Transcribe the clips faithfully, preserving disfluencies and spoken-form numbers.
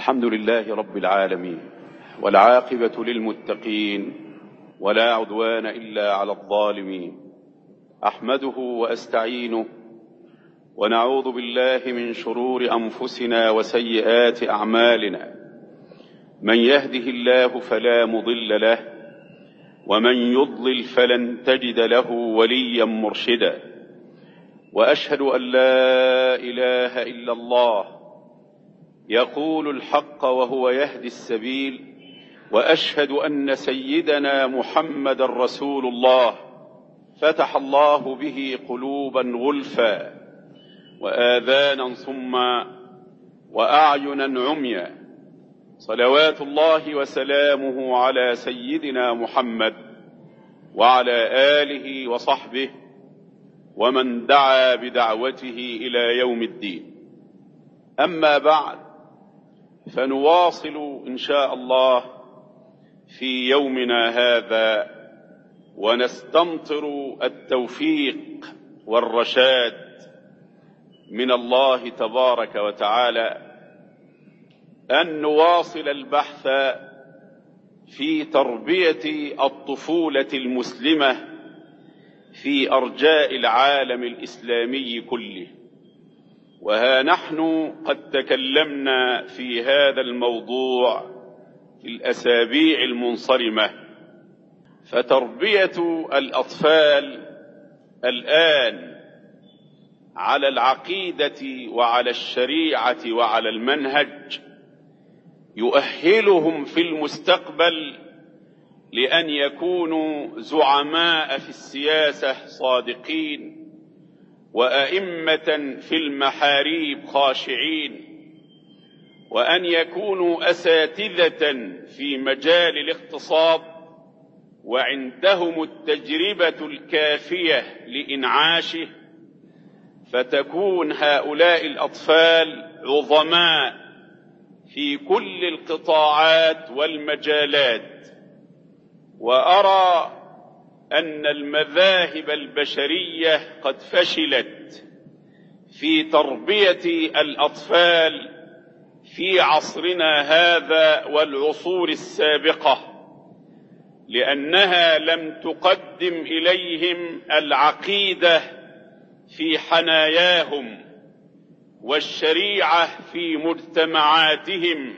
الحمد لله رب العالمين، والعاقبة للمتقين، ولا عدوان إلا على الظالمين. أحمده وأستعينه ونعوذ بالله من شرور أنفسنا وسيئات أعمالنا. من يهده الله فلا مضل له، ومن يضلل فلن تجد له وليا مرشدا. وأشهد أن لا إله إلا الله يقول الحق وهو يهدي السبيل، وأشهد أن سيدنا محمد رسول الله فتح الله به قلوبا غلفا وآذانا صما وأعينا عميا. صلوات الله وسلامه على سيدنا محمد وعلى آله وصحبه ومن دعا بدعوته إلى يوم الدين. أما بعد، فنواصل إن شاء الله في يومنا هذا ونستمطر التوفيق والرشاد من الله تبارك وتعالى أن نواصل البحث في تربية الطفولة المسلمة في أرجاء العالم الإسلامي كله. وها نحن قد تكلمنا في هذا الموضوع في الأسابيع المنصرمة. فتربية الأطفال الآن على العقيدة وعلى الشريعة وعلى المنهج يؤهلهم في المستقبل لأن يكونوا زعماء في السياسة صادقين، وأئمة في المحاريب خاشعين، وأن يكونوا أساتذة في مجال الاقتصاد وعندهم التجربة الكافية لإنعاشه، فتكون هؤلاء الأطفال عظماء في كل القطاعات والمجالات. وأرى أن المذاهب البشرية قد فشلت في تربية الأطفال في عصرنا هذا والعصور السابقة، لأنها لم تقدم إليهم العقيدة في حناياهم والشريعة في مجتمعاتهم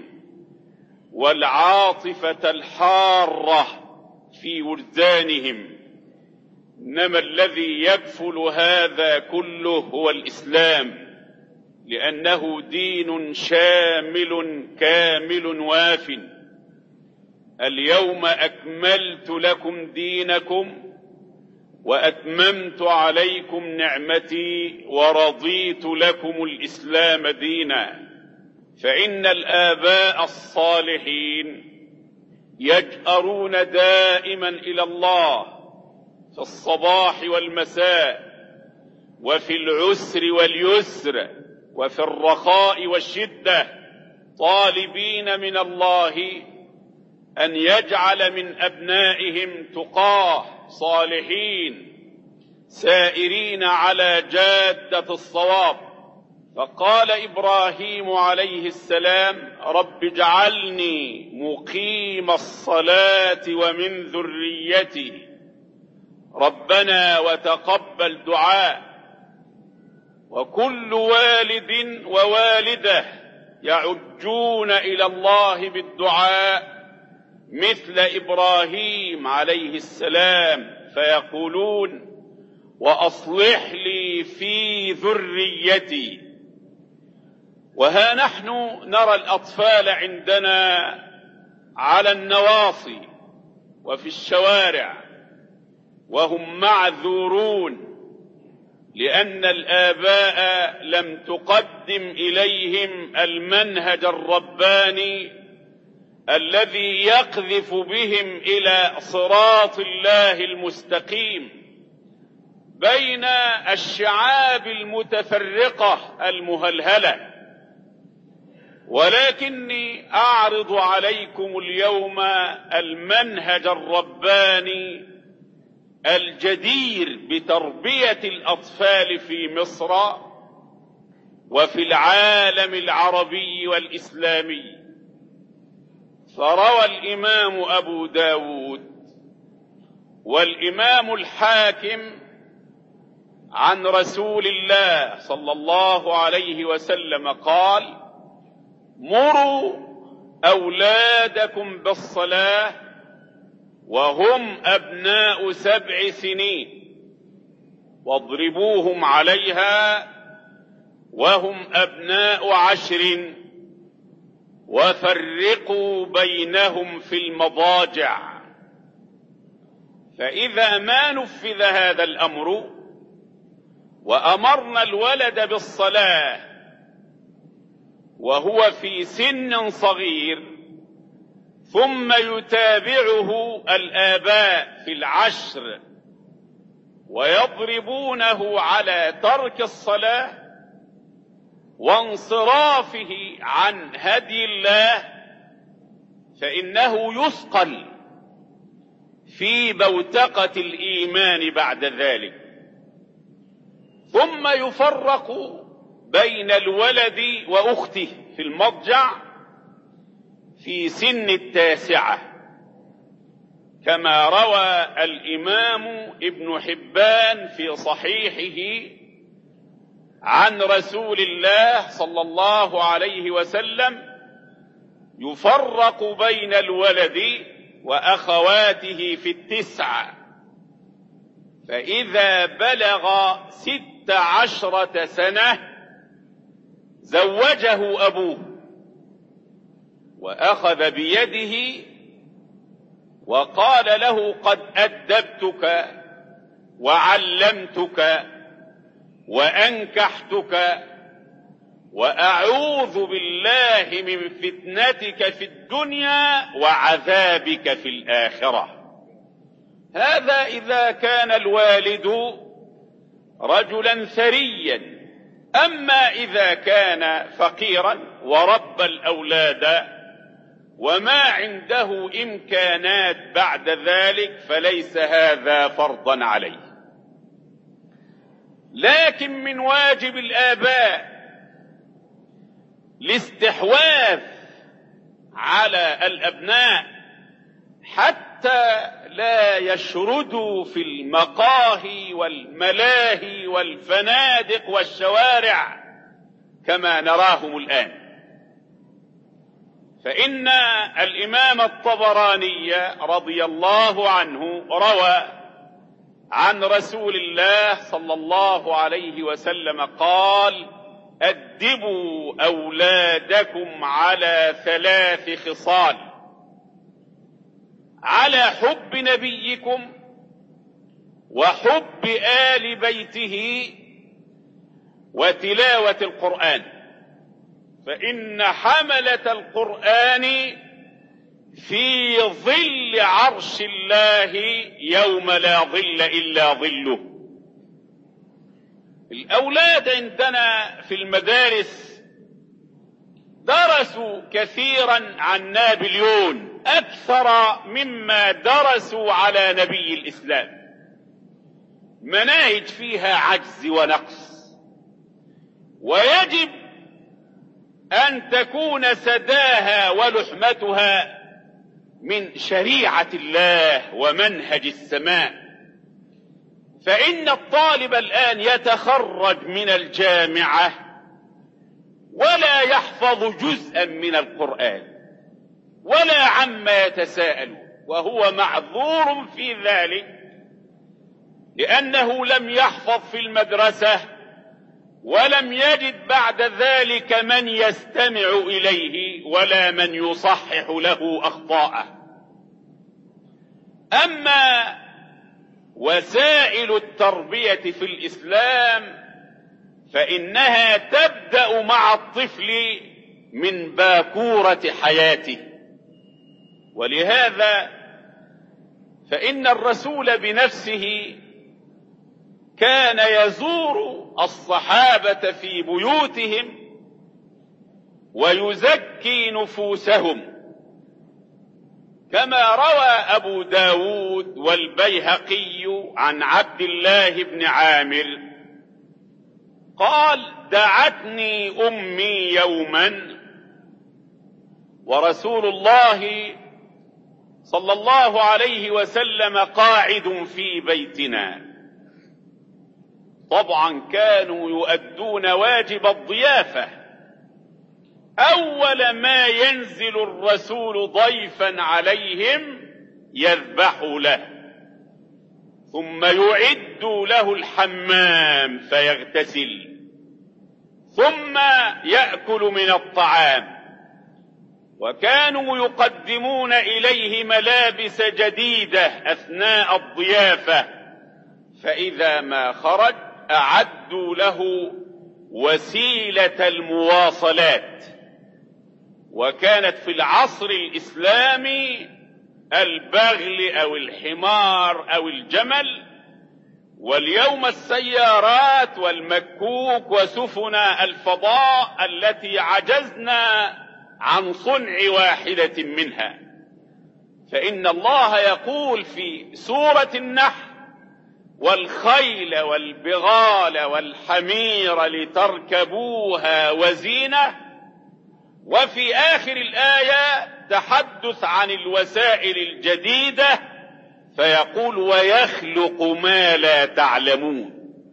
والعاطفة الحارة في وجدانهم. إنما الذي يكفل هذا كله هو الإسلام، لأنه دين شامل كامل واف. اليوم أكملت لكم دينكم وأتممت عليكم نعمتي ورضيت لكم الإسلام دينا. فإن الآباء الصالحين يجأرون دائما إلى الله في الصباح والمساء، وفي العسر واليسر، وفي الرخاء والشدة، طالبين من الله أن يجعل من أبنائهم تقاه صالحين سائرين على جادة الصواب. فقال إبراهيم عليه السلام: رب اجعلني مقيم الصلاة ومن ذريتي ربنا وتقبل دعاء. وكل والد ووالدة يعجون إلى الله بالدعاء مثل إبراهيم عليه السلام، فيقولون: وأصلح لي في ذريتي. وها نحن نرى الأطفال عندنا على النواصي وفي الشوارع، وهم معذورون لأن الآباء لم تقدم إليهم المنهج الرباني الذي يقذف بهم إلى صراط الله المستقيم بين الشعاب المتفرقة المهلهلة. ولكني أعرض عليكم اليوم المنهج الرباني الجدير بتربية الأطفال في مصر وفي العالم العربي والإسلامي. فروى الإمام أبو داود والإمام الحاكم عن رسول الله صلى الله عليه وسلم قال: مروا أولادكم بالصلاة وهم أبناء سبع سنين، واضربوهم عليها وهم أبناء عشر، وفرقوا بينهم في المضاجع. فإذا ما نفذ هذا الأمر وأمرنا الولد بالصلاة وهو في سن صغير، ثم يتابعه الآباء في العشر ويضربونه على ترك الصلاة وانصرافه عن هدي الله، فإنه يثقل في بوتقة الإيمان بعد ذلك. ثم يفرق بين الولد وأخته في المضجع في سن التاسعة، كما روى الإمام ابن حبان في صحيحه عن رسول الله صلى الله عليه وسلم: يفرق بين الولد وأخواته في التسع، فإذا بلغ ست عشرة سنة زوجه أبوه وأخذ بيده وقال له: قد أدبتك وعلمتك وأنكحتك، وأعوذ بالله من فتنتك في الدنيا وعذابك في الآخرة. هذا إذا كان الوالد رجلا ثريا. أما إذا كان فقيرا وربى الأولاد وما عنده إمكانات بعد ذلك فليس هذا فرضا عليه. لكن من واجب الآباء الاستحواذ على الأبناء حتى لا يشردوا في المقاهي والملاهي والفنادق والشوارع كما نراهم الآن. فإن الإمام الطبراني رضي الله عنه روى عن رسول الله صلى الله عليه وسلم قال: أدبوا أولادكم على ثلاث خصال: على حب نبيكم وحب آل بيته وتلاوة القرآن، فإن حملة القرآن في ظل عرش الله يوم لا ظل إلا ظله. الأولاد عندنا في المدارس درسوا كثيرا عن نابليون أكثر مما درسوا على نبي الإسلام، مناهج فيها عجز ونقص، ويجب أن تكون سداها ولحمتها من شريعة الله ومنهج السماء. فإن الطالب الآن يتخرج من الجامعة ولا يحفظ جزءا من القرآن ولا عما يتساءل، وهو معذور في ذلك لأنه لم يحفظ في المدرسة ولم يجد بعد ذلك من يستمع إليه ولا من يصحح له أخطاءه. أما وسائل التربية في الإسلام فإنها تبدأ مع الطفل من باكورة حياته، ولهذا فإن الرسول بنفسه كان يزور الصحابة في بيوتهم ويزكي نفوسهم، كما روى أبو داود والبيهقي عن عبد الله بن عامر قال: دعتني أمي يوما ورسول الله صلى الله عليه وسلم قاعد في بيتنا. طبعا كانوا يؤدون واجب الضيافة. أول ما ينزل الرسول ضيفا عليهم يذبح له، ثم يعد له الحمام فيغتسل، ثم يأكل من الطعام. وكانوا يقدمون إليه ملابس جديدة أثناء الضيافة، فإذا ما خرج أعدوا له وسيلة المواصلات. وكانت في العصر الإسلامي البغل أو الحمار أو الجمل، واليوم السيارات والمكوك وسفن الفضاء التي عجزنا عن صنع واحدة منها. فإن الله يقول في سورة النحل: والخيل والبغال والحمير لتركبوها وزينة. وفي آخر الآية تحدث عن الوسائل الجديدة، فيقول: ويخلق ما لا تعلمون.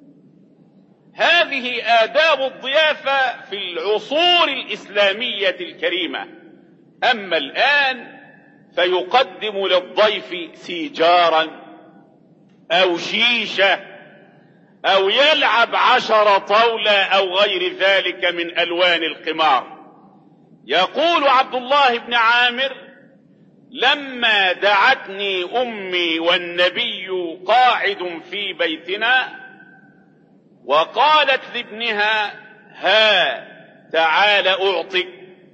هذه آداب الضيافة في العصور الإسلامية الكريمة. أما الآن فيقدم للضيف سيجارا أو شيشة أو يلعب عشر طاولة أو غير ذلك من ألوان القمار. يقول عبد الله بن عامر: لما دعتني أمي والنبي قاعد في بيتنا وقالت لابنها: ها تعال أعطك،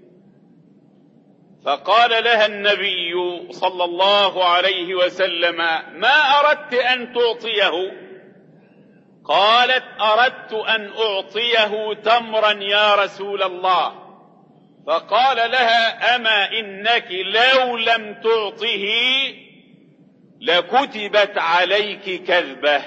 فقال لها النبي صلى الله عليه وسلم: ما أردت أن تعطيه؟ قالت: أردت أن أعطيه تمرا يا رسول الله. فقال لها: أما إنك لو لم تعطه لكتبت عليك كذبة.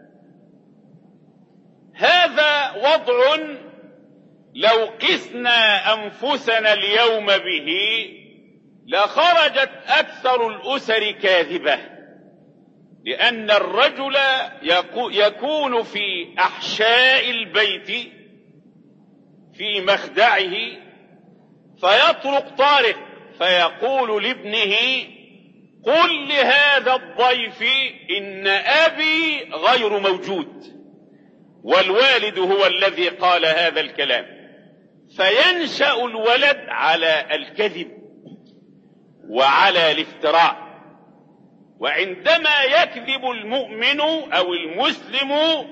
هذا وضع لو قسنا أنفسنا اليوم به لخرجت أكثر الأسر كاذبة، لأن الرجل يكون في أحشاء البيت في مخدعه، فيطرق طارق فيقول لابنه: قل لهذا الضيف إن أبي غير موجود، والوالد هو الذي قال هذا الكلام. فينشأ الولد على الكذب وعلى الافتراء. وعندما يكذب المؤمن أو المسلم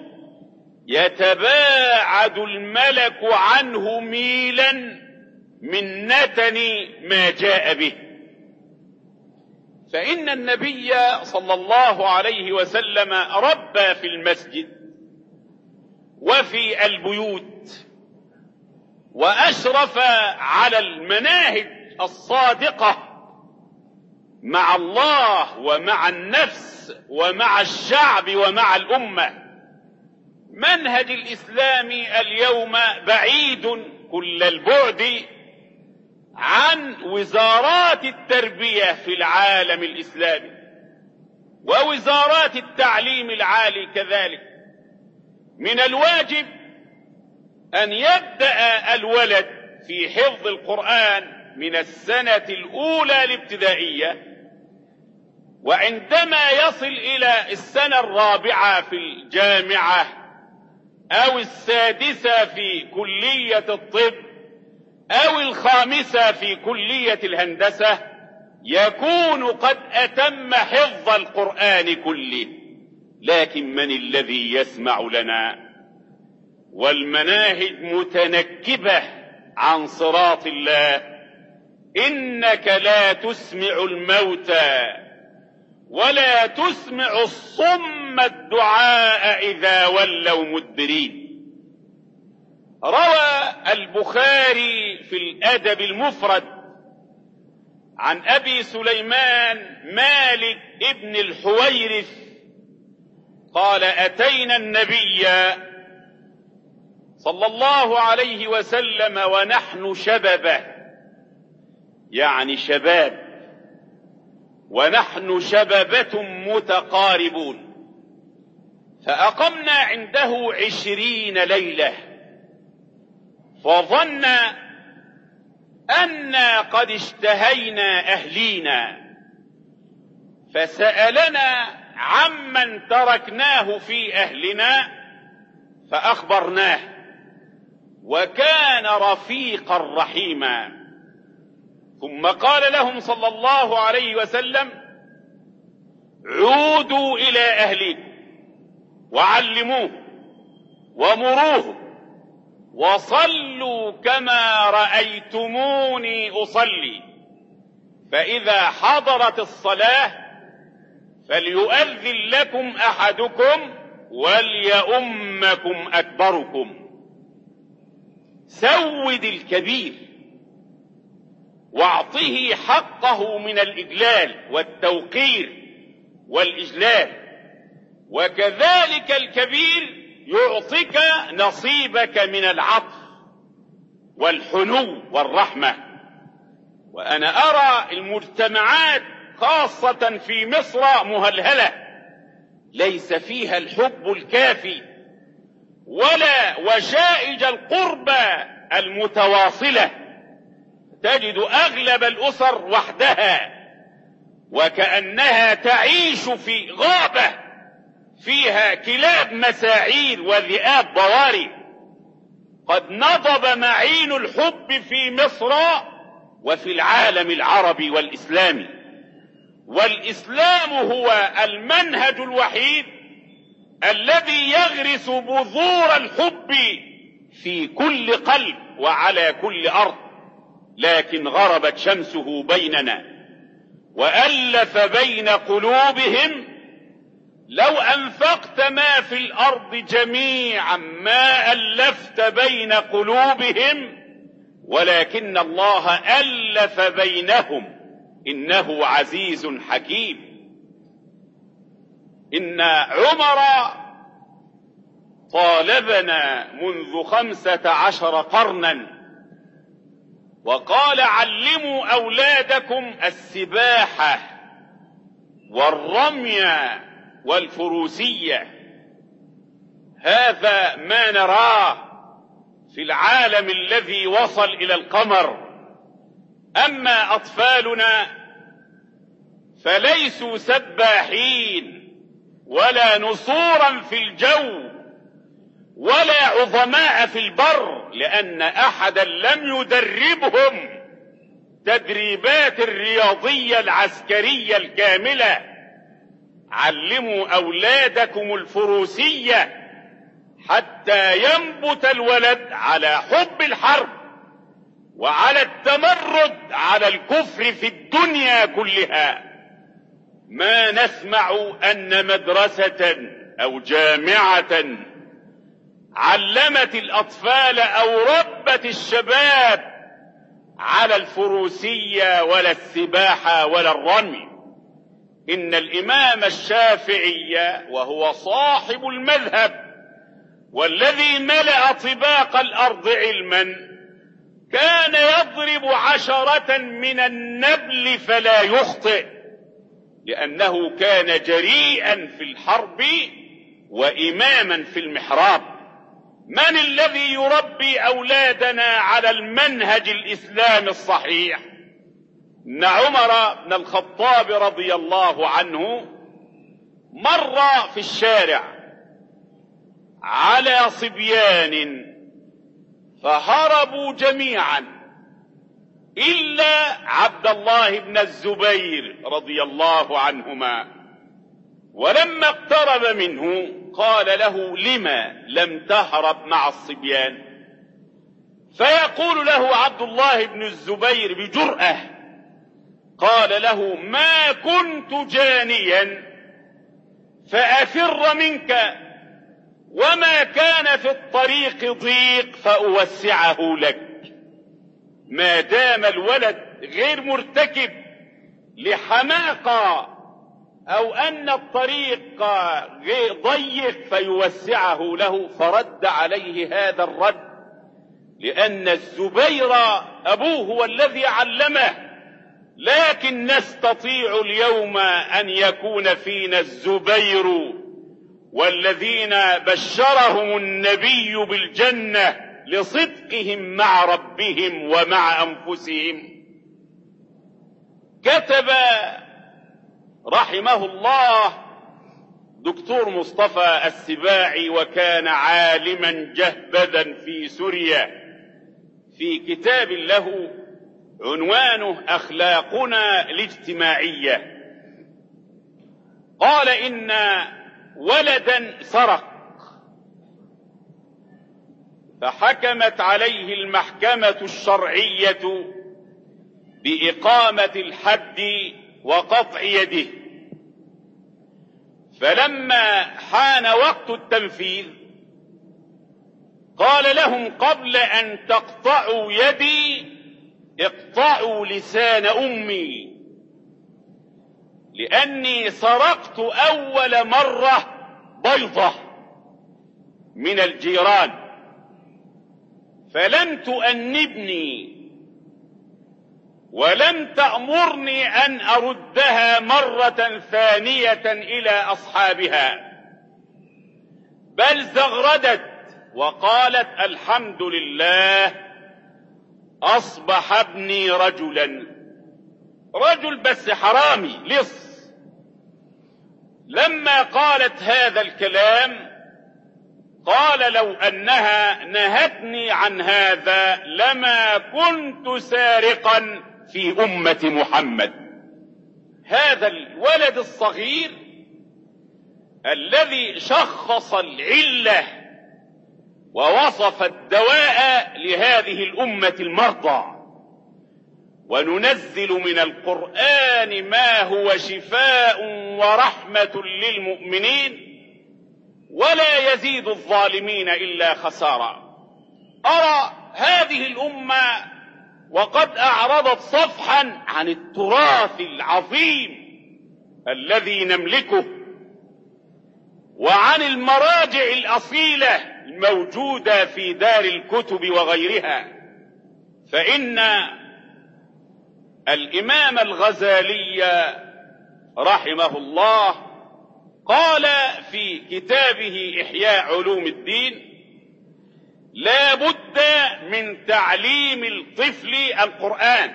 يتباعد الملك عنه ميلا من نتن ما جاء به. فإن النبي صلى الله عليه وسلم ربى في المسجد وفي البيوت، وأشرف على المناهج الصادقة مع الله ومع النفس ومع الشعب ومع الأمة. منهج الإسلام اليوم بعيد كل البعد عن وزارات التربية في العالم الإسلامي ووزارات التعليم العالي كذلك. من الواجب أن يبدأ الولد في حفظ القرآن من السنة الأولى الابتدائية، وعندما يصل إلى السنة الرابعة في الجامعة أو السادسة في كلية الطب أو الخامسة في كلية الهندسة يكون قد أتم حفظ القرآن كله. لكن من الذي يسمع لنا؟ والمناهج متنكبة عن صراط الله. إنك لا تسمع الموتى ولا تسمع الصم الدعاء إذا ولوا مدبرين. روى البخاري في الأدب المفرد عن أبي سليمان مالك ابن الحويرث قال: أتينا النبي صلى الله عليه وسلم ونحن شببه، يعني شباب، ونحن شبابة متقاربون. فأقمنا عنده عشرين ليلة، فظن أنا قد اشتهينا أهلينا، فسألنا عمن تركناه في أهلنا فأخبرناه، وكان رفيقا رحيما. ثم قال لهم صلى الله عليه وسلم: عودوا إلى أهلكم وعلموه ومروه وصلوا كما رأيتموني أصلي، فإذا حضرت الصلاة فليؤذن لكم أحدكم وليؤمكم أكبركم. سود الكبير واعطه حقه من الإجلال والتوقير والإجلال، وكذلك الكبير يعطيك نصيبك من العطف والحنو والرحمة. وأنا أرى المجتمعات خاصة في مصر مهلهلة ليس فيها الحب الكافي ولا وشائج القربى المتواصلة، تجد أغلب الأسر وحدها وكأنها تعيش في غابة فيها كلاب مساعير وذئاب ضواري. قد نضب معين الحب في مصر وفي العالم العربي والإسلامي، والإسلام هو المنهج الوحيد الذي يغرس بذور الحب في كل قلب وعلى كل أرض. لكن غربت شمسه بيننا وألف بين قلوبهم، لو أنفقت ما في الأرض جميعا ما ألفت بين قلوبهم ولكن الله ألف بينهم إنه عزيز حكيم. إن عمر طالبنا منذ خمسة عشر قرنا وقال: علموا أولادكم السباحة والرمي والفروسية. هذا ما نراه في العالم الذي وصل إلى القمر. أما أطفالنا فليسوا سباحين ولا نصورا في الجو ولا عظماء في البر، لأن أحدا لم يدربهم تدريبات الرياضية العسكرية الكاملة. علموا أولادكم الفروسية حتى ينبت الولد على حب الحرب وعلى التمرد على الكفر في الدنيا كلها. ما نسمع أن مدرسة أو جامعة علمت الأطفال أو ربت الشباب على الفروسية ولا السباحة ولا الرمي. إن الإمام الشافعي وهو صاحب المذهب والذي ملأ طباق الأرض علما كان يضرب عشرة من النبل فلا يخطئ، لأنه كان جريئا في الحرب وإماما في المحراب. من الذي يربي أولادنا على المنهج الإسلامي الصحيح؟ إن عمر بن الخطاب رضي الله عنه مر في الشارع على صبيان فهربوا جميعا إلا عبد الله بن الزبير رضي الله عنهما، ولما اقترب منه قال له: لما لم تهرب مع الصبيان؟ فيقول له عبد الله بن الزبير بجرأة، قال له: ما كنت جانيا فأفر منك، وما كان في الطريق ضيق فأوسعه لك. ما دام الولد غير مرتكب لحماقة أو أن الطريق غير ضيق فيوسعه له، فرد عليه هذا الرد، لأن الزبير أبوه هو الذي علمه لكن نستطيع اليوم أن يكون فينا الزبير والذين بشرهم النبي بالجنة لصدقهم مع ربهم ومع أنفسهم. كتب رحمه الله دكتور مصطفى السباعي، وكان عالما جهبذا في سوريا، في كتاب له عنوانه أخلاقنا الاجتماعية، قال إن ولدا سرق فحكمت عليه المحكمة الشرعية بإقامة الحد وقطع يده، فلما حان وقت التنفيذ قال لهم: قبل أن تقطعوا يدي اقطعوا لسان أمي، لأني سرقت أول مرة بيضة من الجيران فلم تؤنبني ولم تأمرني أن أردها مرة ثانية إلى أصحابها، بل زغردت وقالت: الحمد لله أصبح ابني رجلا، رجل بس حرامي لص. لما قالت هذا الكلام قال: لو أنها نهتني عن هذا لما كنت سارقا في أمة محمد. هذا الولد الصغير الذي شخص العلة ووصف الدواء لهذه الأمة المرضى، وننزل من القرآن ما هو شفاء ورحمة للمؤمنين ولا يزيد الظالمين إلا خسارا. أرى هذه الأمة وقد أعرضت صفحا عن التراث العظيم الذي نملكه وعن المراجع الأصيلة الموجودة في دار الكتب وغيرها، فإن الإمام الغزالي رحمه الله قال في كتابه إحياء علوم الدين: لا بد من تعليم الطفل القرآن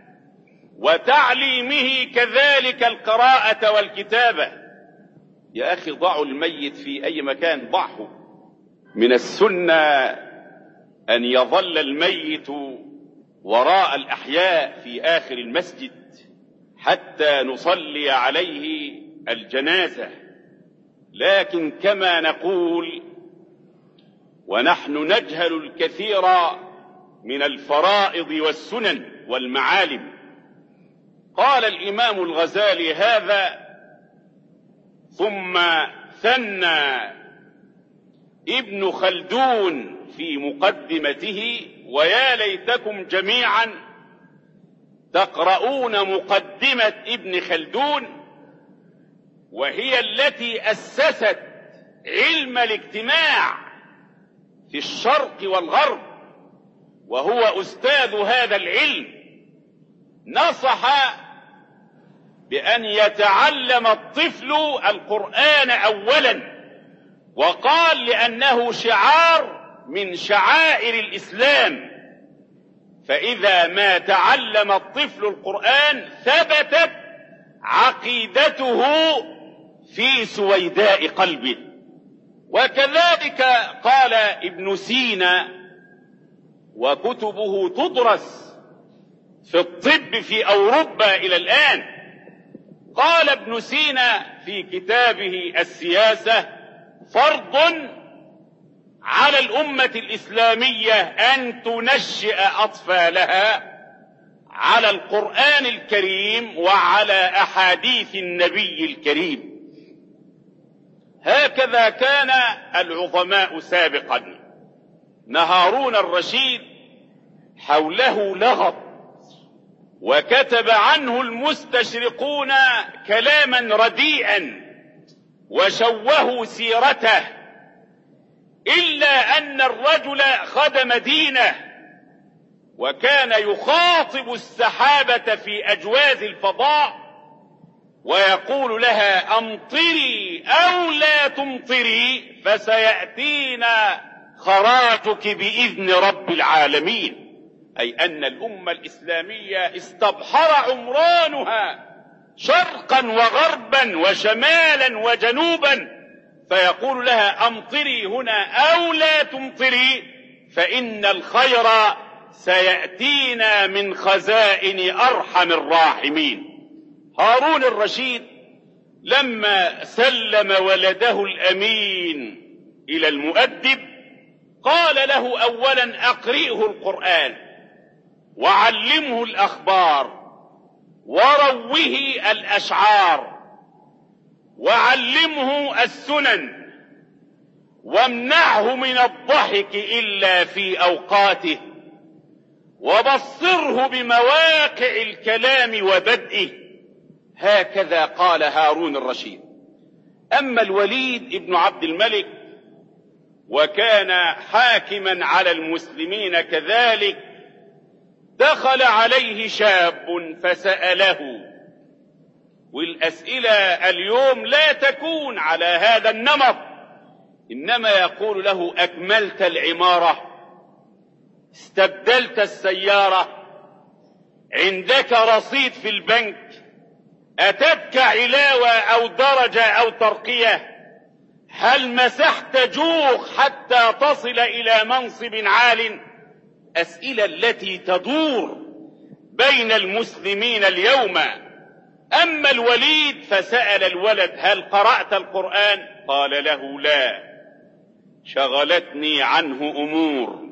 وتعليمه كذلك القراءة والكتابة. يا أخي ضعوا الميت في أي مكان، ضعه. من السنة أن يظل الميت وراء الأحياء في آخر المسجد حتى نصلي عليه الجنازة، لكن كما نقول ونحن نجهل الكثير من الفرائض والسنن والمعالم، قال الإمام الغزالي هذا ثم ثنى ابن خلدون في مقدمته: ويا ليتكم جميعا تقرؤون مقدمة ابن خلدون، وهي التي أسست علم الاجتماع في الشرق والغرب، وهو أستاذ هذا العلم. نصح بأن يتعلم الطفل القرآن أولا، وقال لأنه شعار من شعائر الإسلام، فإذا ما تعلم الطفل القرآن ثبتت عقيدته في سويداء قلبه. وكذلك قال ابن سينا، وكتبه تدرس في الطب في أوروبا إلى الآن، قال ابن سينا في كتابه السياسة: فرض على الأمة الإسلامية أن تنشئ أطفالها على القرآن الكريم وعلى أحاديث النبي الكريم. هكذا كان العظماء سابقا. هارون الرشيد حوله لغط، وكتب عنه المستشرقون كلاما رديئا وشوهوا سيرته، إلا أن الرجل خدم دينه وكان يخاطب السحابة في أجواز الفضاء ويقول لها أمطري أو لا تمطري فسيأتينا خراجك بإذن رب العالمين. أي أن الأمة الإسلامية استبحر عمرانها شرقا وغربا وشمالا وجنوبا، فيقول لها أمطري هنا أو لا تمطري فإن الخير سيأتينا من خزائن أرحم الراحمين. هارون الرشيد لما سلم ولده الأمين إلى المؤدب قال له أولا أقرئه القرآن وعلمه الأخبار وروه الأشعار وعلمه السنن وامنعه من الضحك إلا في أوقاته وبصره بمواقع الكلام وبدئه. هكذا قال هارون الرشيد. أما الوليد ابن عبد الملك وكان حاكما على المسلمين كذلك، دخل عليه شاب فسأله، والأسئلة اليوم لا تكون على هذا النمط، إنما يقول له أكملت العمارة، استبدلت السيارة، عندك رصيد في البنك، أتتك علاوة أو درجة أو ترقية، هل مسحت جوخ حتى تصل إلى منصب عال؟ أسئلة التي تدور بين المسلمين اليوم. أما الوليد فسأل الولد هل قرأت القرآن؟ قال له لا، شغلتني عنه أمور.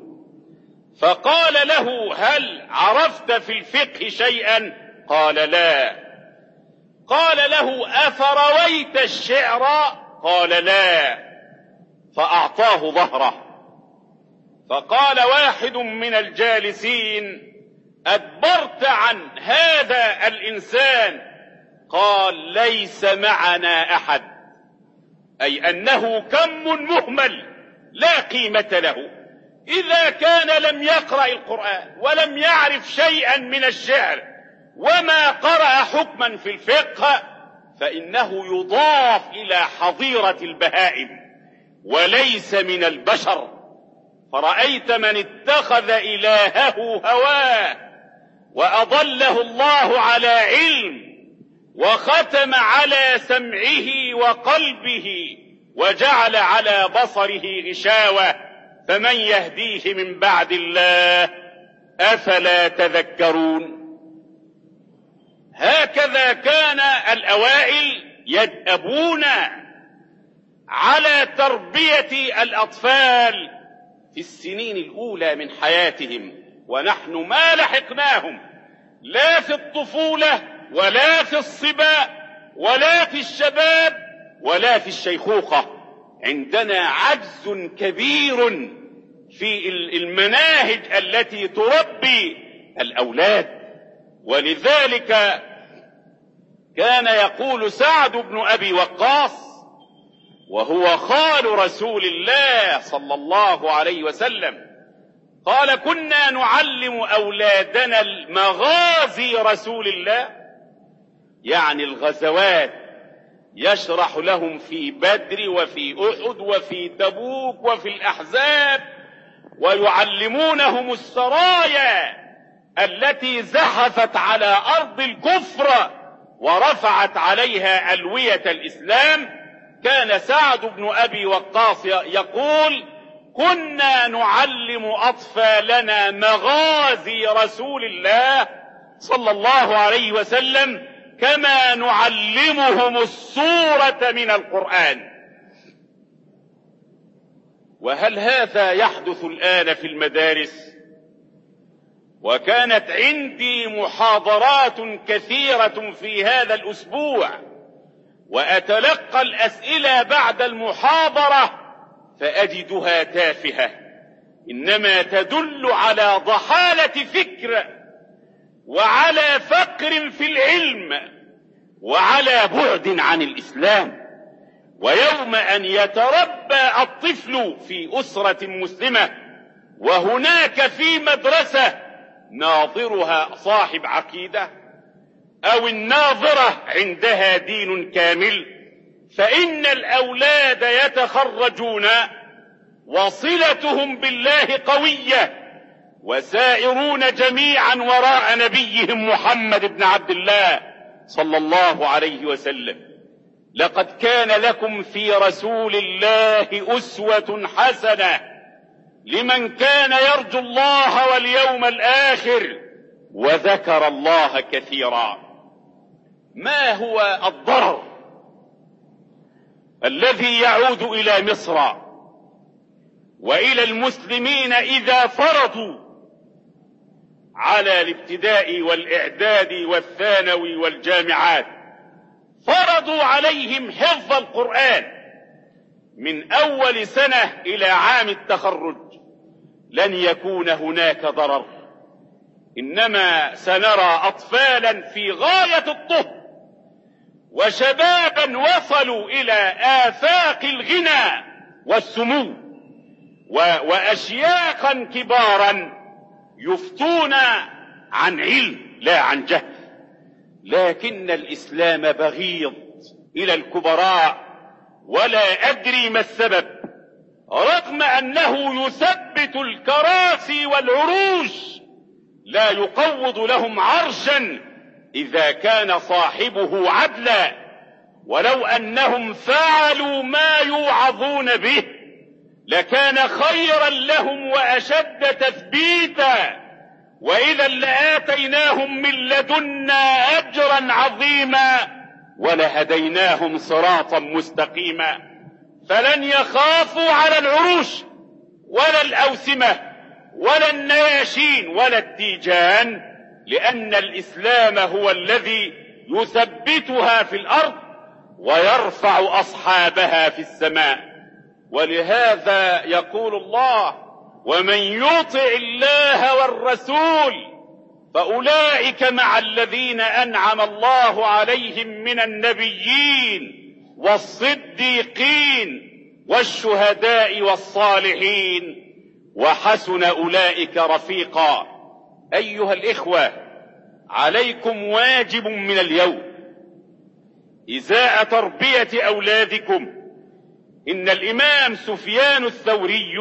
فقال له هل عرفت في الفقه شيئا؟ قال لا. قال له أفرويت الشعر؟ قال لا. فأعطاه ظهره. فقال واحد من الجالسين أدبرت عن هذا الإنسان؟ قال ليس معنا أحد، أي أنه كم مهمل لا قيمة له. إذا كان لم يقرأ القرآن ولم يعرف شيئا من الشعر وما قرأ حكما في الفقه فإنه يضاف إلى حظيرة البهائم وليس من البشر. فرأيت من اتخذ إلهه هواه وأضله الله على علم وختم على سمعه وقلبه وجعل على بصره غشاوة، فمن يهديه من بعد الله أفلا تذكرون؟ هكذا كان الأوائل يدأبون على تربية الأطفال في السنين الأولى من حياتهم، ونحن ما لحقناهم لا في الطفولة ولا في الصبا ولا في الشباب ولا في الشيخوخة. عندنا عجز كبير في المناهج التي تربي الأولاد. ولذلك كان يقول سعد بن أبي وقاص وهو خال رسول الله صلى الله عليه وسلم، قال كنا نعلم أولادنا المغازي رسول الله، يعني الغزوات، يشرح لهم في بدر وفي أحد وفي تبوك وفي الأحزاب، ويعلمونهم السرايا التي زحفت على أرض الكفر ورفعت عليها ألوية الإسلام. كان سعد بن أبي وقاص يقول كنا نعلم أطفالنا مغازي رسول الله صلى الله عليه وسلم كما نعلمهم السورة من القرآن. وهل هذا يحدث الآن في المدارس؟ وكانت عندي محاضرات كثيرة في هذا الأسبوع، وأتلقى الأسئلة بعد المحاضرة فأجدها تافهة، إنما تدل على ضحالة فكر وعلى فقر في العلم وعلى بعد عن الإسلام. ويوم أن يتربى الطفل في أسرة مسلمة وهناك في مدرسة ناظرها صاحب عقيدة أو الناظرة عندها دين كامل، فإن الأولاد يتخرجون وصلتهم بالله قوية، وسائرون جميعا وراء نبيهم محمد بن عبد الله صلى الله عليه وسلم. لقد كان لكم في رسول الله أسوة حسنة لمن كان يرجو الله واليوم الآخر وذكر الله كثيرا. ما هو الضرر الذي يعود إلى مصر وإلى المسلمين إذا فرضوا على الابتداء والإعداد والثانوي والجامعات، فرضوا عليهم حفظ القرآن من أول سنة إلى عام التخرج؟ لن يكون هناك ضرر، إنما سنرى أطفالا في غاية الطهر وشبابا وصلوا إلى آفاق الغنى والسمو وأشياخا كبارا يفتون عن علم لا عن جهل. لكن الإسلام بغيض إلى الكبراء، ولا أدري ما السبب، رغم أنه يثبت الكراسي والعروش لا يقوض لهم عرشا إذا كان صاحبه عدلا، ولو أنهم فعلوا ما يوعظون به لكان خيرا لهم وأشد تثبيتا، وإذا لآتيناهم من لدنا أجرا عظيما ولهديناهم صراطا مستقيما. فلن يخافوا على العروش ولا الأوسمة ولا النياشين ولا التيجان، لأن الإسلام هو الذي يثبتها في الأرض ويرفع أصحابها في السماء. ولهذا يقول الله: ومن يطع الله والرسول فأولئك مع الذين أنعم الله عليهم من النبيين والصديقين والشهداء والصالحين وحسن أولئك رفيقا. أيها الإخوة، عليكم واجب من اليوم إزاء تربية أولادكم. إن الإمام سفيان الثوري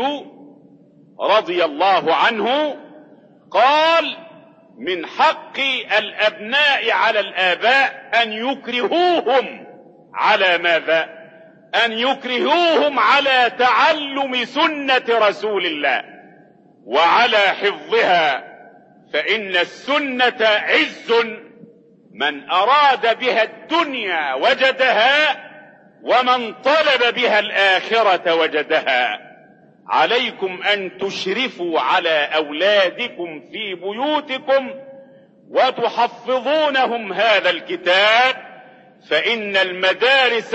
رضي الله عنه قال: من حق الأبناء على الآباء أن يكرهوهم على ماذا؟ أن يكرهوهم على تعلم سنة رسول الله وعلى حفظها، فإن السنة عز، من أراد بها الدنيا وجدها، ومن طلب بها الآخرة وجدها. عليكم أن تشرفوا على أولادكم في بيوتكم وتحفظونهم هذا الكتاب، فإن المدارس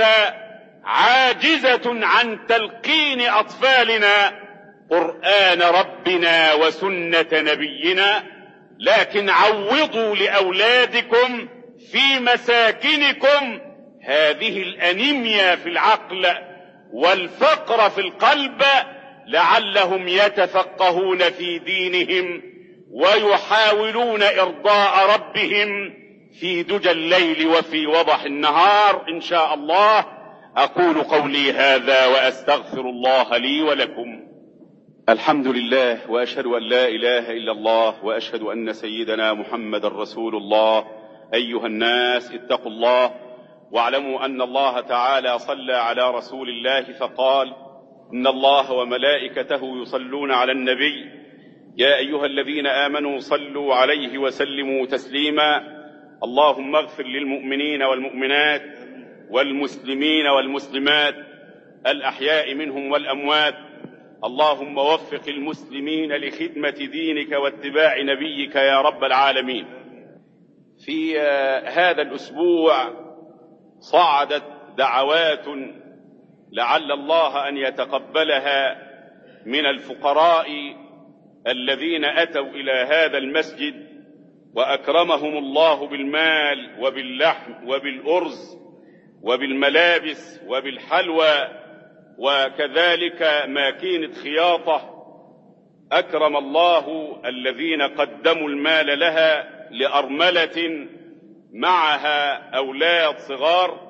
عاجزة عن تلقين أطفالنا قرآن ربنا وسنة نبينا. لكن عوضوا لأولادكم في مساكنكم هذه الأنيميا في العقل والفقر في القلب، لعلهم يتفقهون في دينهم ويحاولون إرضاء ربهم في دجى الليل وفي وضح النهار إن شاء الله. أقول قولي هذا وأستغفر الله لي ولكم. الحمد لله، وأشهد أن لا إله إلا الله، وأشهد أن سيدنا محمد رسول الله. أيها الناس، اتقوا الله واعلموا أن الله تعالى صلى على رسول الله فقال: إن الله وملائكته يصلون على النبي يا أيها الذين آمنوا صلوا عليه وسلموا تسليما. اللهم اغفر للمؤمنين والمؤمنات والمسلمين والمسلمات الأحياء منهم والأموات. اللهم وفق المسلمين لخدمة دينك واتباع نبيك يا رب العالمين. في هذا الأسبوع صعدت دعوات لعل الله أن يتقبلها من الفقراء الذين أتوا إلى هذا المسجد وأكرمهم الله بالمال وباللحم وبالأرز وبالملابس وبالحلوى وكذلك ماكينة خياطة أكرم الله الذين قدموا المال لها لأرملة معها أولاد صغار،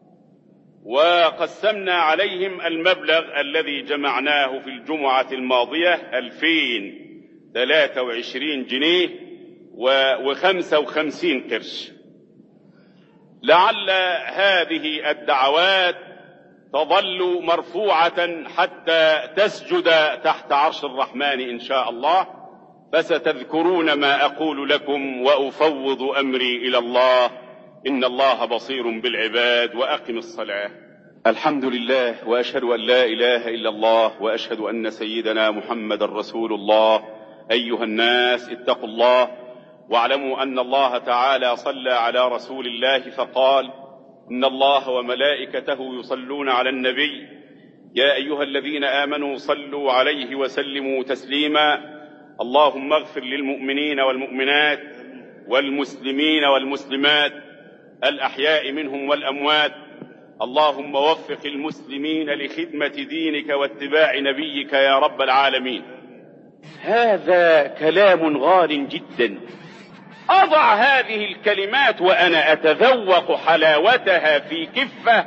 وقسمنا عليهم المبلغ الذي جمعناه في الجمعة الماضية ألفين وثلاثة وعشرين جنيه وخمسة وخمسين قرش. لعل هذه الدعوات تظل مرفوعة حتى تسجد تحت عرش الرحمن إن شاء الله، فستذكرون ما أقول لكم وأفوض أمري إلى الله، إن الله بصير بالعباد. وأقم الصلاة. الحمد لله، وأشهد أن لا إله إلا الله، وأشهد أن سيدنا محمد رسول الله. أيها الناس اتقوا الله واعلموا أن الله تعالى صلى على رسول الله فقال: إن الله وملائكته يصلون على النبي يا أيها الذين آمنوا صلوا عليه وسلموا تسليما. اللهم اغفر للمؤمنين والمؤمنات والمسلمين والمسلمات الأحياء منهم والأموات. اللهم وفق المسلمين لخدمة دينك واتباع نبيك يا رب العالمين. هذا كلام غال جدا. أضع هذه الكلمات وأنا أتذوق حلاوتها في كفة،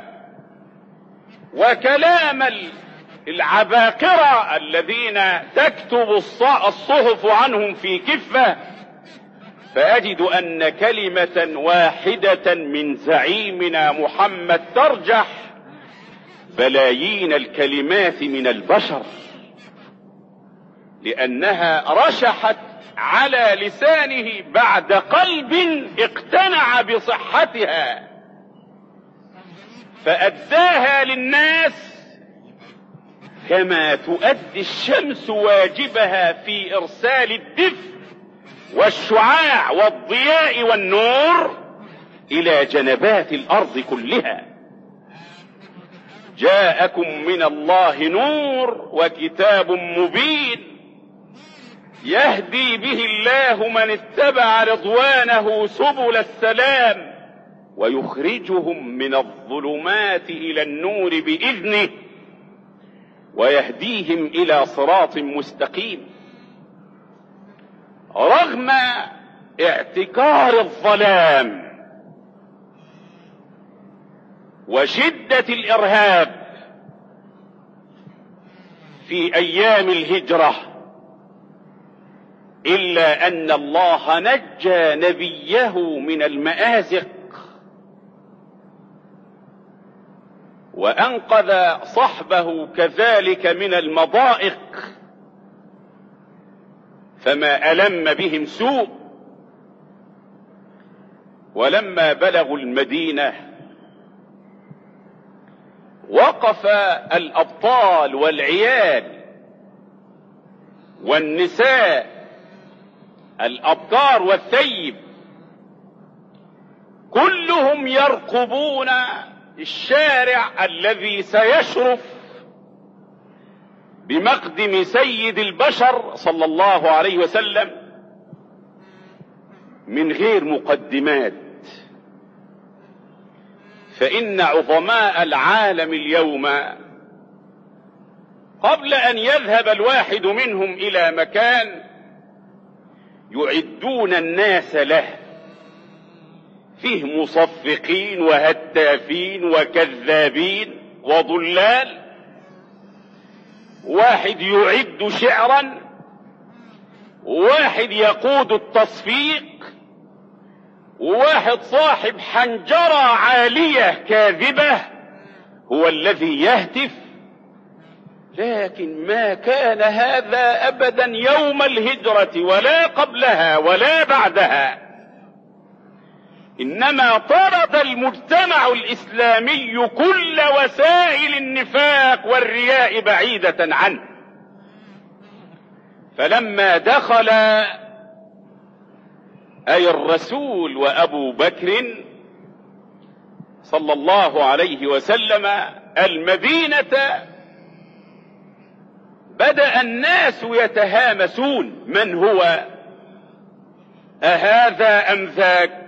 وكلام العباقرة الذين تكتب الصحف عنهم في كفة، فأجد أن كلمة واحدة من زعيمنا محمد ترجح بلايين الكلمات من البشر، لأنها رشحت على لسانه بعد قلب اقتنع بصحتها، فأداها للناس كما تؤدي الشمس واجبها في إرسال الدفء والشعاع والضياء والنور إلى جنبات الأرض كلها. جاءكم من الله نور وكتاب مبين يهدي به الله من اتبع رضوانه سبل السلام ويخرجهم من الظلمات إلى النور بإذنه ويهديهم إلى صراط مستقيم. رغم اعتكار الظلام وشدة الإرهاب في أيام الهجرة، إلا أن الله نجى نبيه من المآزق وأنقذ صحبه كذلك من المضائق، فما ألم بهم سوء. ولما بلغوا المدينة وقف الأبطال والعيال والنساء، الأبكار والثيب، كلهم يرقبون الشارع الذي سيشرف بمقدم سيد البشر صلى الله عليه وسلم من غير مقدمات. فإن عظماء العالم اليوم قبل أن يذهب الواحد منهم إلى مكان يعدون الناس له، فيه مصفقين وهتافين وكذابين وضلال، واحد يعد شعرا، واحد يقود التصفيق، وواحد صاحب حنجرة عالية كاذبة هو الذي يهتف. لكن ما كان هذا أبدا يوم الهجرة ولا قبلها ولا بعدها، إنما طرد المجتمع الإسلامي كل وسائل النفاق والرياء بعيدة عنه. فلما دخل أي الرسول وأبو بكر صلى الله عليه وسلم المدينة، بدأ الناس يتهامسون: من هو؟ أهذا أم ذاك؟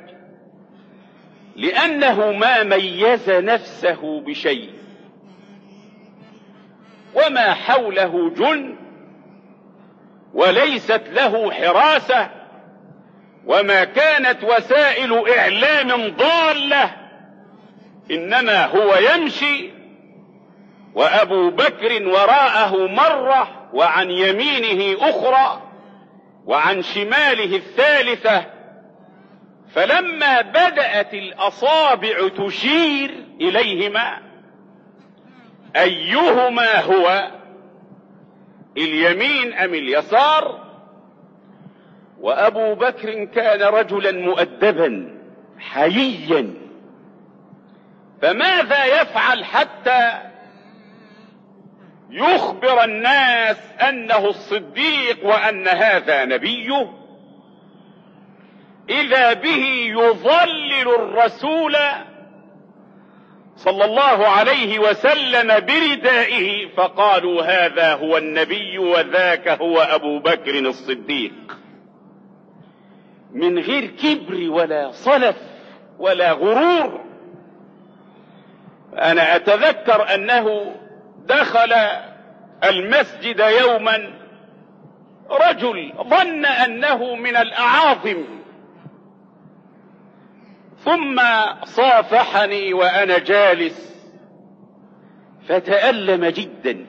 لأنه ما ميز نفسه بشيء، وما حوله جند وليست له حراسة، وما كانت وسائل إعلام ضالة، إنما هو يمشي وأبو بكر وراءه مرة وعن يمينه أخرى وعن شماله الثالثة. فلما بدأت الأصابع تشير إليهما أيهما هو اليمين أم اليسار، وأبو بكر كان رجلا مؤدبا حييا، فماذا يفعل حتى يخبر الناس أنه الصديق وأن هذا نبيه؟ إذا به يظلل الرسول صلى الله عليه وسلم بردائه، فقالوا هذا هو النبي وذاك هو أبو بكر الصديق، من غير كبر ولا صلف ولا غرور. أنا أتذكر أنه دخل المسجد يوما رجل ظن أنه من الأعاظم، ثم صافحني وأنا جالس، فتألم جدا،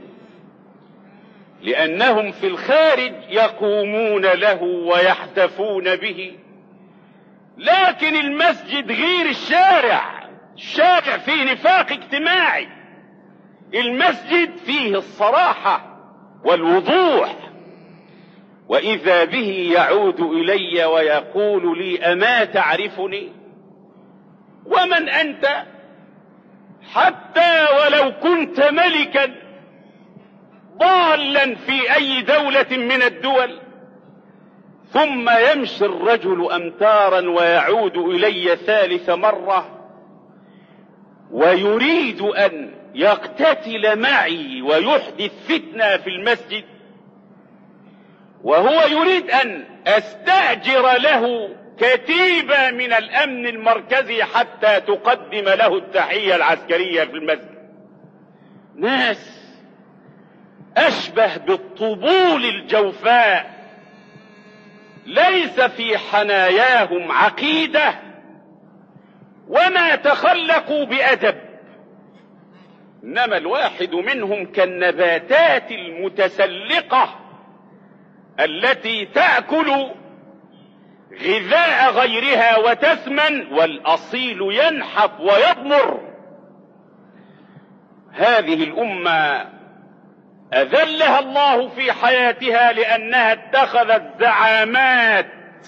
لأنهم في الخارج يقومون له ويحتفون به، لكن المسجد غير الشارع. الشارع فيه نفاق اجتماعي، المسجد فيه الصراحة والوضوح. وإذا به يعود إلي ويقول لي أما تعرفني؟ ومن أنت؟ حتى ولو كنت ملكا ضالا في أي دولة من الدول. ثم يمشي الرجل أمتارا ويعود إلي ثالث مرة ويريد أن يقتتل معي ويحدث فتنة في المسجد، وهو يريد أن أستأجر له كتيبة من الأمن المركزي حتى تقدم له التحية العسكرية في المسجد. ناس أشبه بالطبول الجوفاء، ليس في حناياهم عقيدة وما تخلقوا بأدب، إنما الواحد منهم كالنباتات المتسلقة التي تأكل غذاء غيرها وتثمن، والأصيل ينحف ويضمر. هذه الأمة أذلها الله في حياتها لأنها اتخذت زعامات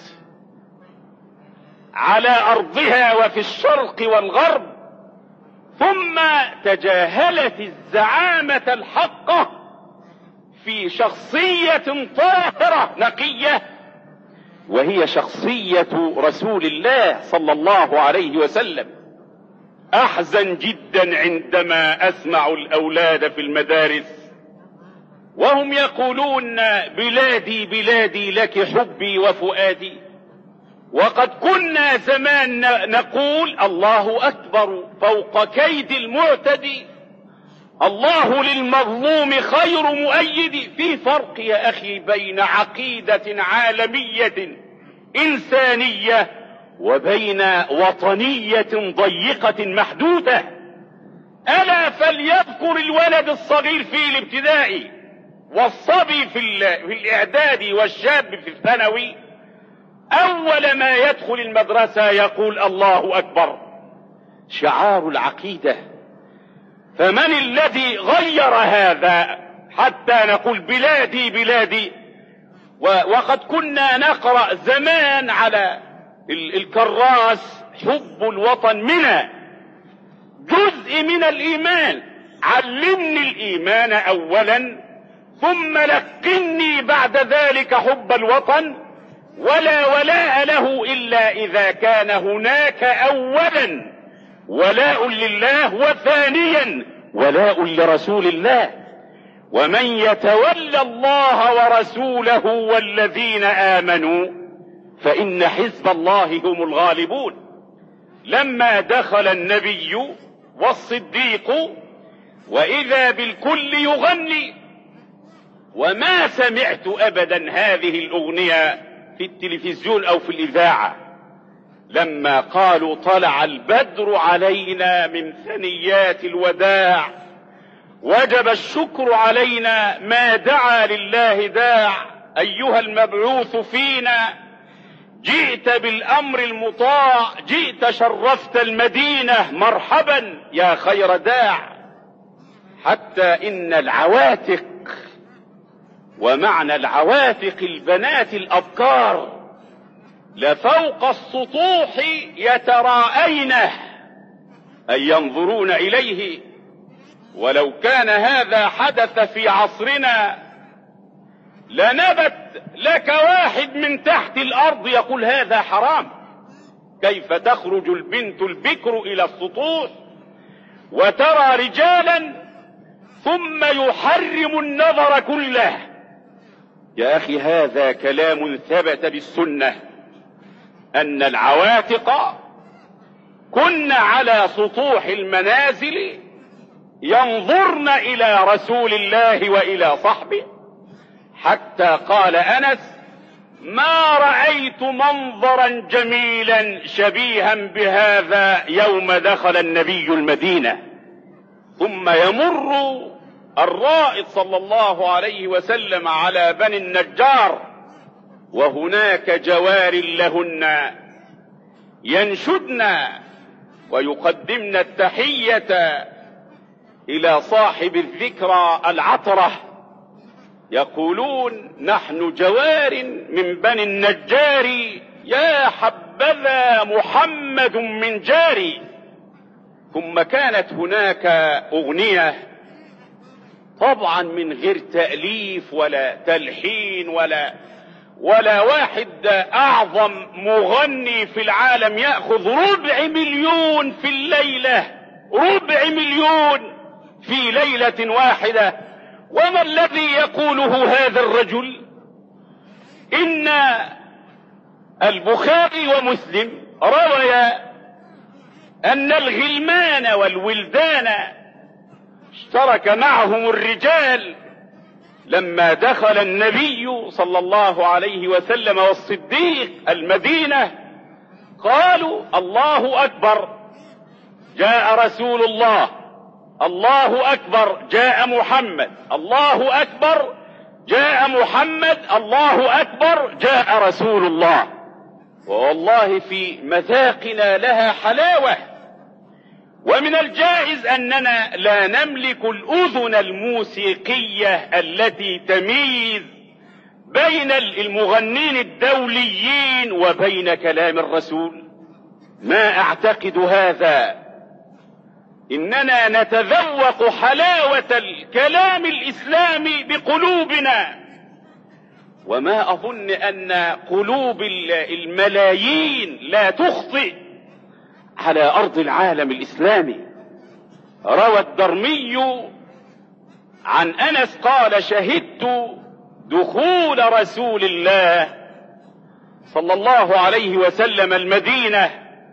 على أرضها وفي الشرق والغرب، ثم تجاهلت الزعامة الحقة في شخصية طاهرة نقية، وهي شخصية رسول الله صلى الله عليه وسلم. أحزن جدا عندما أسمع الأولاد في المدارس وهم يقولون بلادي بلادي لك حبي وفؤادي، وقد كنا زمان نقول الله أكبر فوق كيد المعتدي، الله للمظلوم خير مؤيد. في فرق يا أخي بين عقيدة عالمية إنسانية وبين وطنية ضيقة محدودة. ألا فليذكر الولد الصغير في الابتدائي والصبي في الإعداد والشاب في الثانوي، أول ما يدخل المدرسة يقول الله أكبر، شعار العقيدة. فمن الذي غير هذا حتى نقول بلادي بلادي؟ وقد كنا نقرأ زمان على الكراس حب الوطن منا جزء من الإيمان، علمني الإيمان أولا ثم لقني بعد ذلك حب الوطن، ولا ولاء له إلا إذا كان هناك أولا ولاء لله وثانيا ولاء لرسول الله. ومن يتولى الله ورسوله والذين آمنوا فإن حزب الله هم الغالبون. لما دخل النبي والصديق وإذا بالكل يغني، وما سمعت أبدا هذه الأغنية في التلفزيون أو في الإذاعة لما قالوا طلع البدر علينا من ثنيات الوداع وجب الشكر علينا ما دعا لله داع أيها المبعوث فينا جئت بالأمر المطاع جئت شرفت المدينة مرحبا يا خير داع. حتى إن العواتق، ومعنى العواتق البنات الأبكار، لفوق السطوح يتراءينه أي ينظرون إليه. ولو كان هذا حدث في عصرنا لنبت لك واحد من تحت الأرض يقول هذا حرام. كيف تخرج البنت البكر إلى السطوح وترى رجالا ثم يحرم النظر كله؟ يا أخي هذا كلام ثبت بالسنة أن العواتق كن على سطوح المنازل ينظرن إلى رسول الله وإلى صحبه، حتى قال أنس ما رأيت منظرا جميلا شبيها بهذا يوم دخل النبي المدينة. ثم يمر الرائد صلى الله عليه وسلم على بني النجار وهناك جوار لهن ينشدن ويقدمن التحية إلى صاحب الذكرى العطرة، يقولون نحن جوار من بني النجار يا حبذا محمد من جاري. ثم كانت هناك أغنية طبعا من غير تأليف ولا تلحين ولا ولا واحد أعظم مغني في العالم يأخذ ربع مليون في الليلة، ربع مليون في ليلة واحدة. وما الذي يقوله هذا الرجل؟ إن البخاري ومسلم رويا أن الغلمان والولدان اشترك معهم الرجال لما دخل النبي صلى الله عليه وسلم والصديق المدينة قالوا الله أكبر جاء رسول الله، الله أكبر جاء محمد، الله أكبر جاء محمد، الله أكبر جاء رسول الله. والله في مذاقنا لها حلاوة. ومن الجائز أننا لا نملك الأذن الموسيقية التي تميز بين المغنين الدوليين وبين كلام الرسول، ما أعتقد هذا. إننا نتذوق حلاوة الكلام الإسلامي بقلوبنا، وما أظن أن قلوب الملايين لا تخطئ على أرض العالم الإسلامي. روى الدرمي عن أنس قال شهدت دخول رسول الله صلى الله عليه وسلم المدينة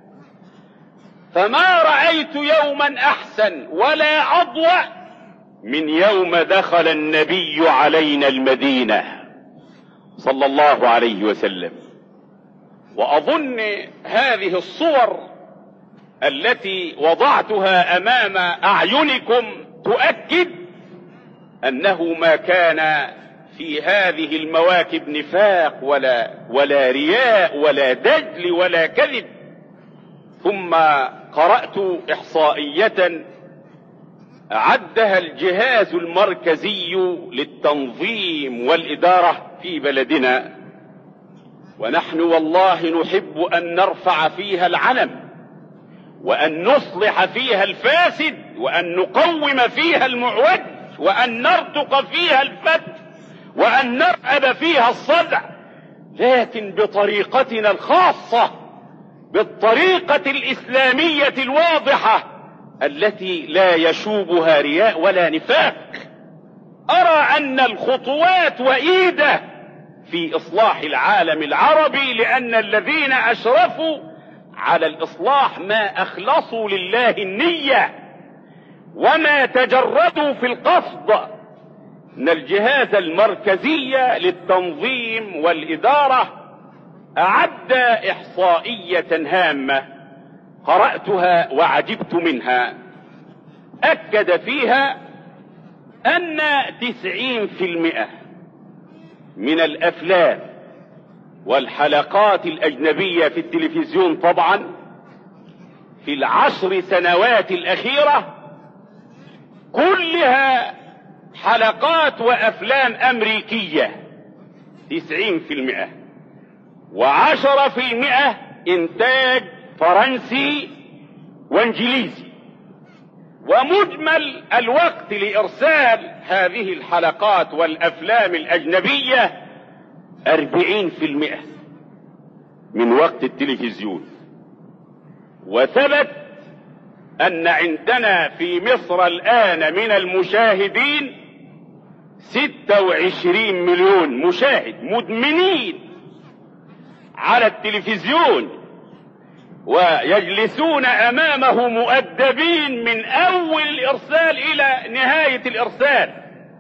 فما رأيت يوما أحسن ولا أضوأ من يوم دخل النبي علينا المدينة صلى الله عليه وسلم. وأظن هذه الصور التي وضعتها أمام أعينكم تؤكد أنه ما كان في هذه المواكب نفاق ولا ولا رياء ولا دجل ولا كذب. ثم قرأت إحصائية عدها الجهاز المركزي للتنظيم والإدارة في بلدنا، ونحن والله نحب أن نرفع فيها العلم وأن نصلح فيها الفاسد وأن نقوم فيها المعوج وأن نرتق فيها الفت وأن نرأب فيها الصدع، لكن بطريقتنا الخاصة، بالطريقة الإسلامية الواضحة التي لا يشوبها رياء ولا نفاق. أرى أن الخطوات وإيدة في إصلاح العالم العربي، لأن الذين أشرفوا على الإصلاح ما أخلصوا لله النية وما تجردوا في القصد، ان الجهاز المركزي للتنظيم والإدارة أعد إحصائية هامة قرأتها وعجبت منها، أكد فيها أن تسعين في المئة من الأفلام والحلقات الأجنبية في التلفزيون طبعا في العشر سنوات الأخيرة كلها حلقات وأفلام أمريكية، تسعين في المئة، وعشرة في المئة إنتاج فرنسي وانجليزي. ومجمل الوقت لإرسال هذه الحلقات والأفلام الأجنبية أربعين في المئة من وقت التلفزيون. وثبت أن عندنا في مصر الآن من المشاهدين ستة وعشرين مليون مشاهد مدمنين على التلفزيون، ويجلسون أمامه مؤدبين من أول الإرسال إلى نهاية الإرسال.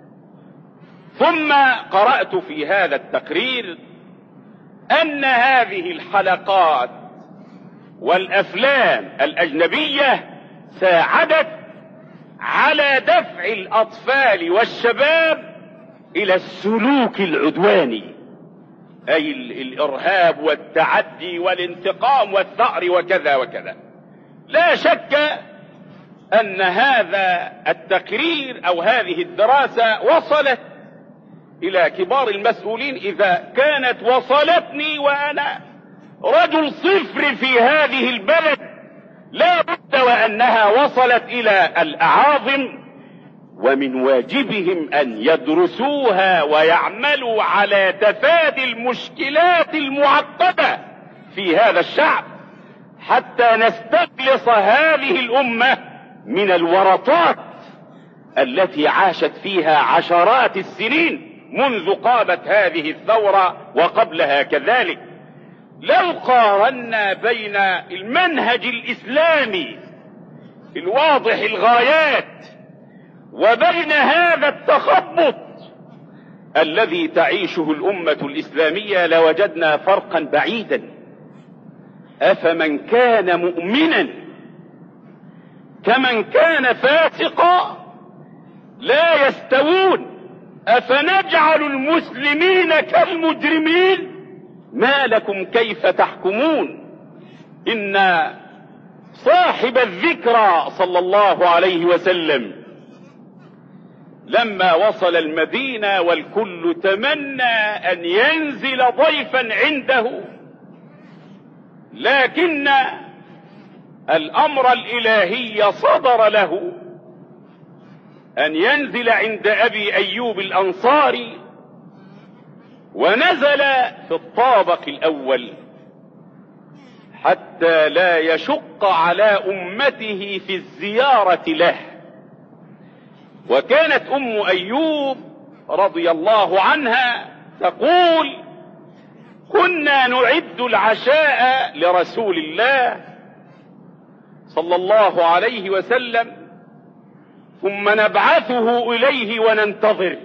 ثم قرأت في هذا التقرير أن هذه الحلقات والأفلام الأجنبية ساعدت على دفع الأطفال والشباب إلى السلوك العدواني، أي الإرهاب والتعدي والانتقام والثأر وكذا وكذا. لا شك أن هذا التقرير أو هذه الدراسة وصلت إلى كبار المسؤولين، إذا كانت وصلتني وأنا رجل صفر في هذه البلد لا بد وأنها وصلت إلى الأعاظم، ومن واجبهم أن يدرسوها ويعملوا على تفادي المشكلات المعقدة في هذا الشعب حتى نستخلص هذه الأمة من الورطات التي عاشت فيها عشرات السنين منذ قامت هذه الثورة وقبلها كذلك. لو قارنا بين المنهج الإسلامي الواضح الغايات وبين هذا التخبط الذي تعيشه الأمة الإسلامية لوجدنا فرقا بعيدا. أفمن كان مؤمنا كمن كان فاسقا لا يستوون، أفنجعل المسلمين كالمجرمين ما لكم كيف تحكمون. إن صاحب الذكرى صلى الله عليه وسلم لما وصل المدينة والكل تمنى أن ينزل ضيفا عنده، لكن الأمر الإلهي صدر له أن ينزل عند أبي أيوب الأنصاري، ونزل في الطابق الأول حتى لا يشق على أمته في الزيارة له. وكانت أم أيوب رضي الله عنها تقول: كنا نعد العشاء لرسول الله صلى الله عليه وسلم ثم نبعثه إليه وننتظر.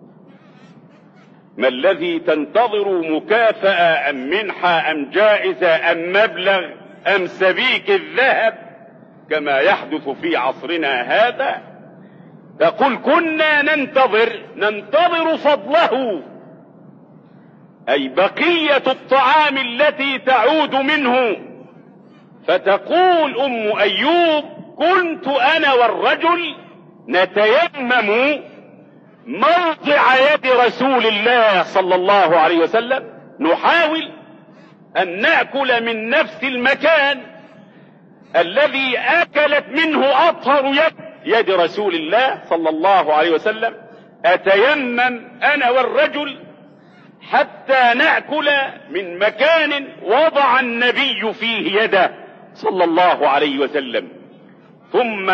ما الذي تنتظر؟ مكافأة أم منحة أم جائزة أم مبلغ أم سبيك الذهب كما يحدث في عصرنا هذا؟ تقول كنا ننتظر ننتظر فضله، أي بقية الطعام التي تعود منه. فتقول أم أيوب: كنت أنا والرجل نتيمم موضع يد رسول الله صلى الله عليه وسلم، نحاول أن نأكل من نفس المكان الذي أكلت منه أطهر يد يد رسول الله صلى الله عليه وسلم. أتيمم أنا والرجل حتى نأكل من مكان وضع النبي فيه يده صلى الله عليه وسلم. ثم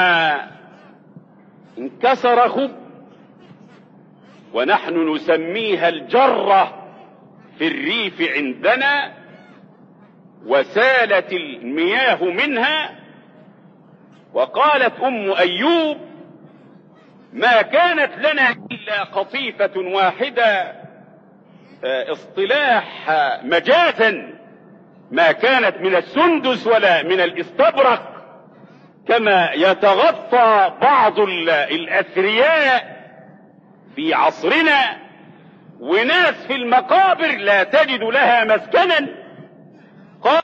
انكسر خب، ونحن نسميها الجرة في الريف عندنا، وسالت المياه منها. وقالت أم أيوب: ما كانت لنا إلا إلا قطيفة واحدة، اصطلاح مجازا، ما كانت من السندس ولا من الاستبرق، كما يتغطى بعض الأثرياء في عصرنا وناس في المقابر لا تجد لها مسكنا